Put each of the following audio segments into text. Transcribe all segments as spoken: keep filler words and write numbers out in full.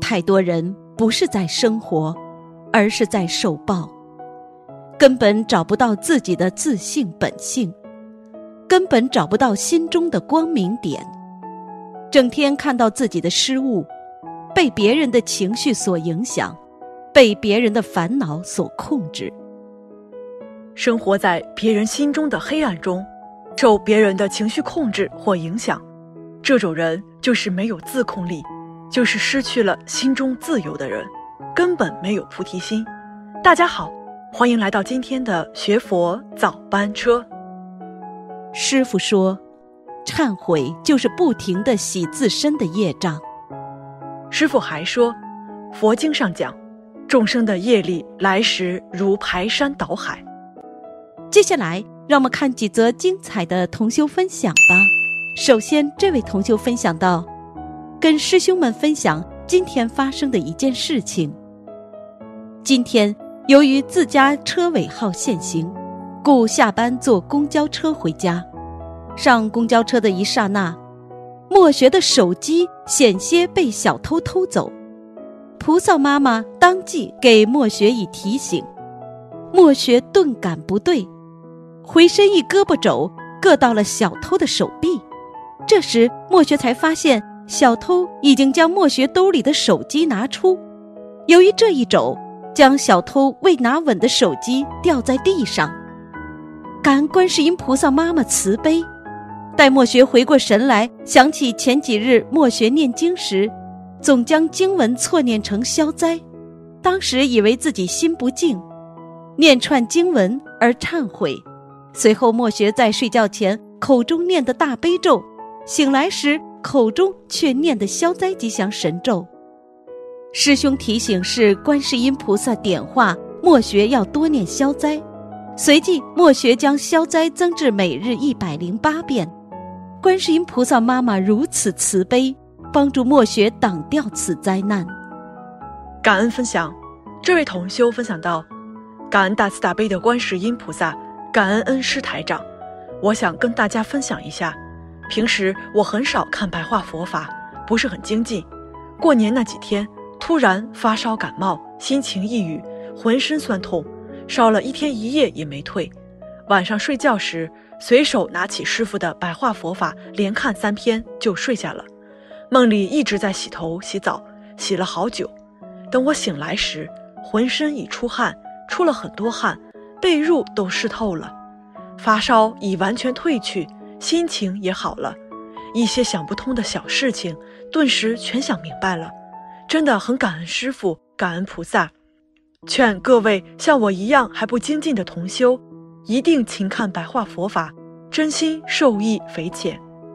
太多人不是在生活，而是在受报，根本找不到自己的自性本性，根本找不到心中的光明点，整天看到自己的失误，被别人的情绪所影响，被别人的烦恼所控制， 生活在别人心中的黑暗中，受别人的情绪控制或影响，这种人就是没有自控力，就是失去了心中自由的人，根本没有菩提心。大家好，欢迎来到今天的学佛早班车。 师父说，忏悔就是不停地洗自身的业障。 师父还说，佛经上讲，众生的业力来时如排山倒海。 接下来让我们看几则精彩的同修分享吧。首先，这位同修分享到，跟师兄们分享今天发生的一件事情。今天由于自家车尾号限行，故下班坐公交车回家。上公交车的一刹那，莫学的手机险些被小偷偷走。菩萨妈妈当即给莫学以提醒，莫学顿感不对，回身一胳膊肘硌到了小偷的手臂。这时莫学才发现，小偷已经将莫学兜里的手机拿出，由于这一肘，将小偷未拿稳的手机掉在地上。感恩观世音菩萨妈妈慈悲，待莫学回过神来，想起前几日莫学念经时，总将经文错念成消灾，当时以为自己心不静，念串经文而忏悔。随后莫学在睡觉前口中念的大悲咒，醒来时口中却念的消灾吉祥神咒。师兄提醒是观世音菩萨点化莫学要多念消灾，随即莫学将消灾增至每日一百零八遍。观世音菩萨妈妈如此慈悲，帮助莫学挡掉此灾难。 感恩分享，这位同修分享到，感恩大慈大悲的观世音菩萨，感恩恩师台长。我想跟大家分享一下，平时我很少看白话佛法，不是很精进。过年那几天突然发烧感冒，心情抑郁，浑身酸痛，烧了一天一夜也没退。晚上睡觉时随手拿起师父的白话佛法，连看三篇就睡下了。梦里一直在洗头洗澡，洗了好久。等我醒来时，浑身已出汗，出了很多汗，被褥都湿透了。发烧已完全退去，心情也好了，一些想不通的小事情顿时全想明白了。真的很感恩师父，感恩菩萨。劝各位像我一样还不精进的同修，一定勤看白话佛法，真心受益匪浅。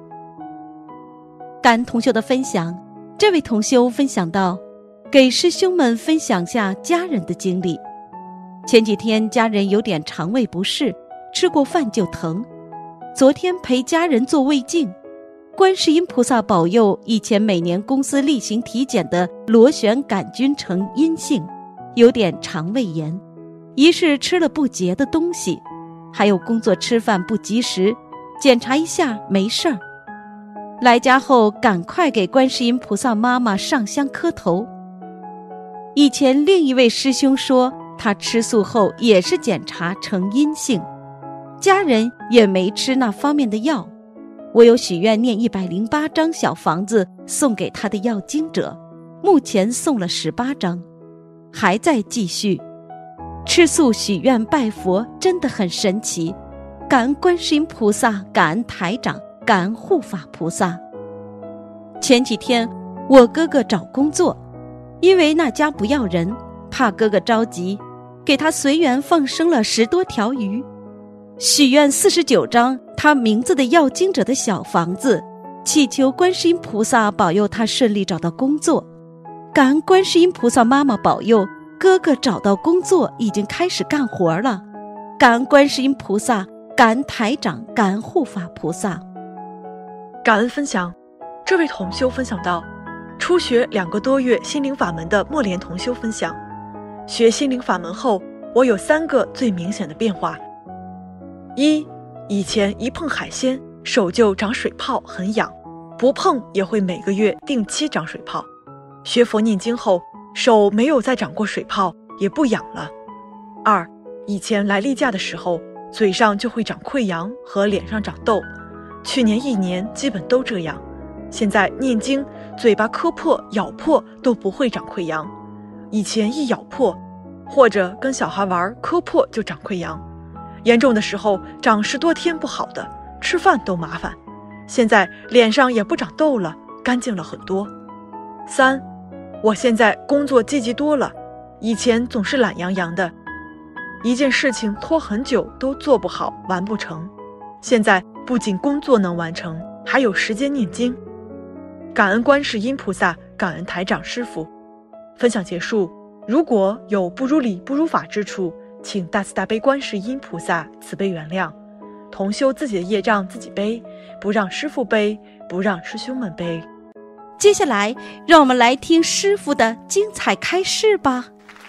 感恩同修的分享，这位同修分享到，给师兄们分享下家人的经历。前几天家人有点肠胃不适，吃过饭就疼，昨天陪家人做胃镜，观世音菩萨保佑，以前每年公司例行体检的螺旋杆菌呈阴性，有点肠胃炎，疑是吃了不洁的东西，还有工作吃饭不及时，检查一下没事儿。来家后赶快给观世音菩萨妈妈上香磕头。以前另一位师兄说，他吃素后也是检查呈阴性，家人也没吃那方面的药。我有许愿念一百零八张小房子送给他的要经者，目前送了十八张，还在继续。吃素许愿拜佛真的很神奇，感恩观世音菩萨，感恩台长，感恩护法菩萨。前几天我哥哥找工作，因为那家不要人，怕哥哥着急，给他随缘放生了十多条鱼，许愿四十九张他名字的要经者的小房子，祈求观世音菩萨保佑他顺利找到工作。感恩观世音菩萨妈妈保佑，哥哥找到工作，已经开始干活了。感恩观世音菩萨，感恩台长，感恩护法菩萨。 感恩分享，这位同修分享到，初学两个多月心灵法门的莫莲同修分享，学心灵法门后，我有三个最明显的变化。一，以前一碰海鲜手就长水泡，很痒，不碰也会每个月定期长水泡。 学佛念经后，手没有再长过水泡，也不痒了。二，以前来例假的时候，嘴上就会长溃疡和脸上长痘，去年一年基本都这样。现在念经，嘴巴磕破、咬破都不会长溃疡，以前一咬破，或者跟小孩玩磕破就长溃疡，严重的时候长十多天不好的，吃饭都麻烦。现在脸上也不长痘了，干净了很多。三，我现在工作积极多了，以前总是懒洋洋的，一件事情拖很久都做不好，完不成。现在不仅工作能完成，还有时间念经。感恩观世音菩萨，感恩台长师父。分享结束。如果有不如理不如法之处，请大慈大悲观世音菩萨慈悲原谅。同修自己的业障自己背，不让师父背，不让师兄们背。 接下来让我们来听师父的精彩开示吧。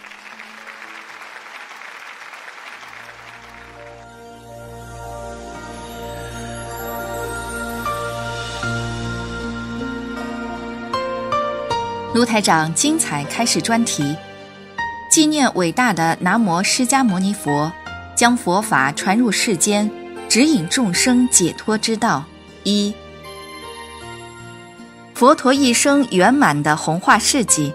卢台长精彩开示专题，纪念伟大的南无释迦牟尼佛，将佛法传入世间，指引众生解脱之道。一，佛陀一生圆满的弘化事迹。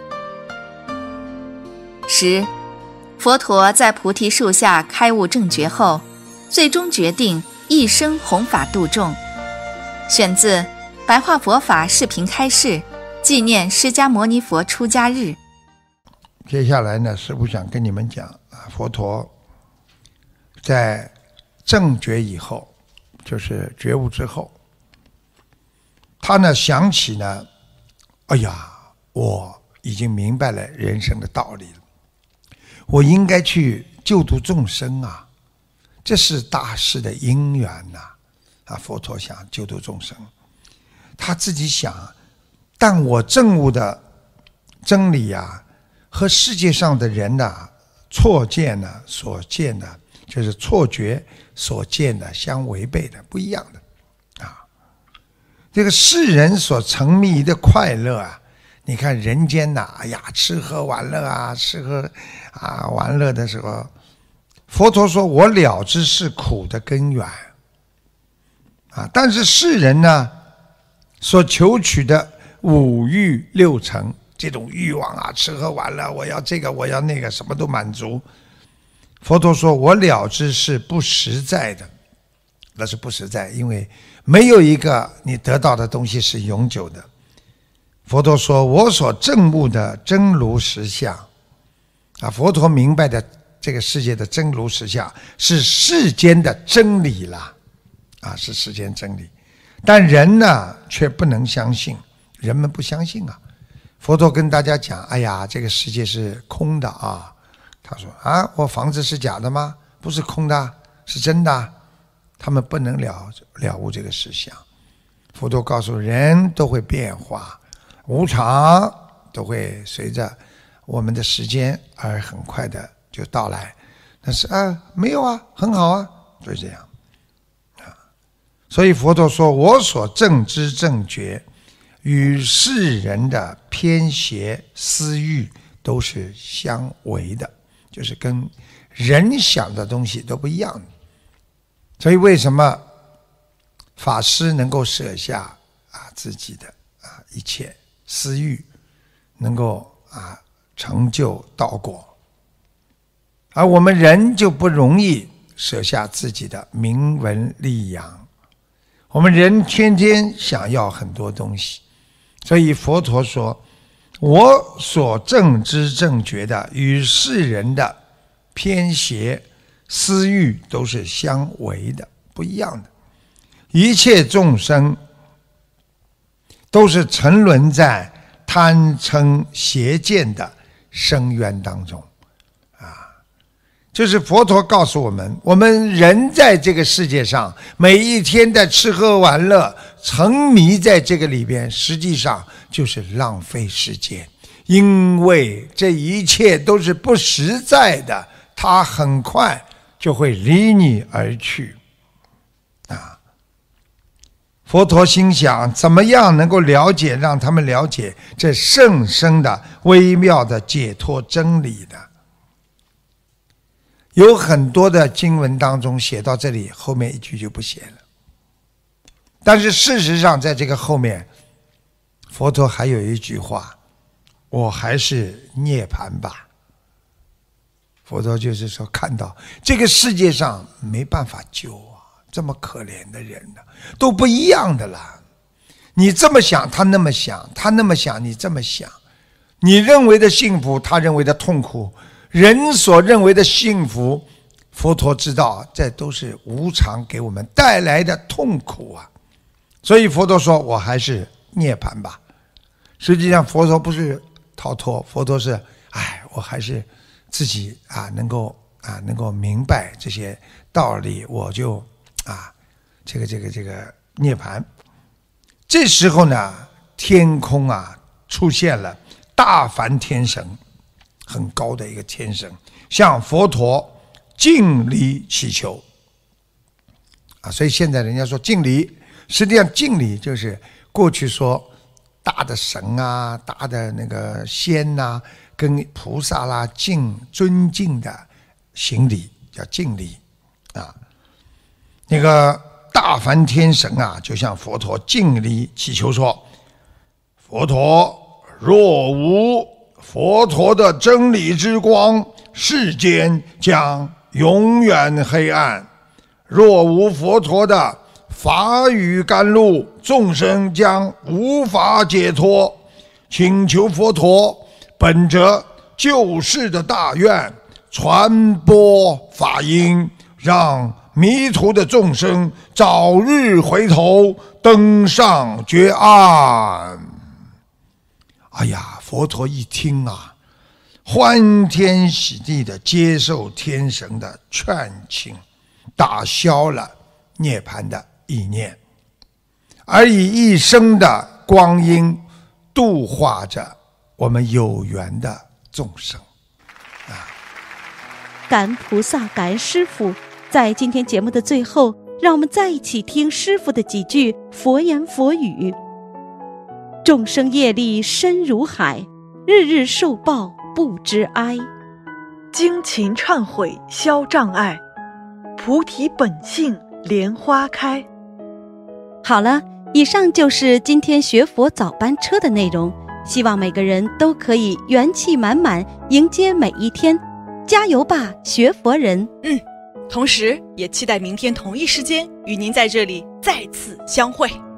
十，佛陀在菩提树下开悟正觉后，最终决定一生弘法度众。选自白话佛法视频开示，纪念释迦牟尼佛出家日。 接下来呢，师父想跟你们讲啊，佛陀在正觉以后，就是觉悟之后，他呢想起呢，哎呀，我已经明白了人生的道理了，我应该去救度众生啊，这是大事的因缘呐、啊。啊，佛陀想救度众生，他自己想，但我证悟的真理啊，和世界上的人呐、啊、错见呢、啊、所见的，就是错觉所见的相违背的，不一样的啊。这个世人所沉迷的快乐啊，你看人间呐、啊，哎呀，吃喝玩乐啊，吃喝啊玩乐的时候，佛陀说我了知是苦的根源啊。但是世人呢，所求取的五欲六尘这种欲望啊，吃喝玩乐，我要这个我要那个，什么都满足。佛陀说我了知是不实在的，那是不实在，因为没有一个你得到的东西是永久的。佛陀说我所证悟的真如实相啊，佛陀明白的这个世界的真如实相是世间的真理啦，啊，是世间真理。但人呢却不能相信，人们不相信啊。佛陀跟大家讲，哎呀，这个世界是空的啊。他说啊，我房子是假的吗？不是空的，是真的。他们不能了了悟这个实相。佛陀告诉人都会变化，无常都会随着我们的时间而很快的就到来。但是啊，没有啊，很好啊，就是这样。所以佛陀说我所证知正觉与世人的偏邪私欲都是相违的，就是跟人想的东西都不一样的。所以为什么法师能够舍下啊自己的啊一切私欲，能够啊成就道果，而我们人就不容易舍下自己的名闻利养。我们人天天想要很多东西，所以佛陀说我所证知正觉的与世人的偏邪私欲都是相违的，不一样的。一切众生都是沉沦在贪嗔邪见的深渊当中啊。就是佛陀告诉我们，我们人在这个世界上每一天的吃喝玩乐，沉迷在这个里边，实际上就是浪费时间，因为这一切都是不实在的，它很快就会离你而去啊。 佛陀心想，怎么样能够了解，让他们了解这甚深的微妙的解脱真理呢？有很多的经文当中写到这里，后面一句就不写了。但是事实上在这个后面，佛陀还有一句话，我还是涅槃吧。佛陀就是说，看到这个世界上没办法救啊，这么可怜的人呢、啊，都不一样的啦。你这么想，他那么想，他那么想，你这么想，你认为的幸福，他认为的痛苦，人所认为的幸福，佛陀知道这都是无常给我们带来的痛苦啊。所以佛陀说，我还是涅槃吧。实际上佛陀不是逃脱，佛陀是哎，我还是自己啊能够啊能够明白这些道理，我就啊这个这个这个涅槃。这时候呢，天空啊出现了大梵天神，很高的一个天神，向佛陀敬礼祈求啊。所以现在人家说敬礼，实际上敬礼就是过去说大的神啊，大的那个仙啊，跟菩萨啦敬尊敬的行礼，叫敬礼啊。那个大梵天神啊，就向佛陀敬礼祈求说：佛陀，若无佛陀的真理之光，世间将永远黑暗；若无佛陀的法语甘露，众生将无法解脱。请求佛陀本着救世的大愿，传播法音，让迷途的众生早日回头，登上觉岸。哎呀，佛陀一听啊，欢天喜地的接受天神的劝请，打消了涅槃的意念，而以一生的光阴度化着我们有缘的众生啊！ 感恩菩萨，感恩师父。在今天节目的最后，让我们再一起听师父的几句佛言佛语：众生业力深如海，日日受报不知哀。 精勤忏悔消障碍，菩提本性莲花开。 好了，以上就是今天学佛早班车的内容，希望每个人都可以元气满满迎接每一天，加油吧，学佛人！ 嗯，同时也期待明天同一时间与您在这里再次相会。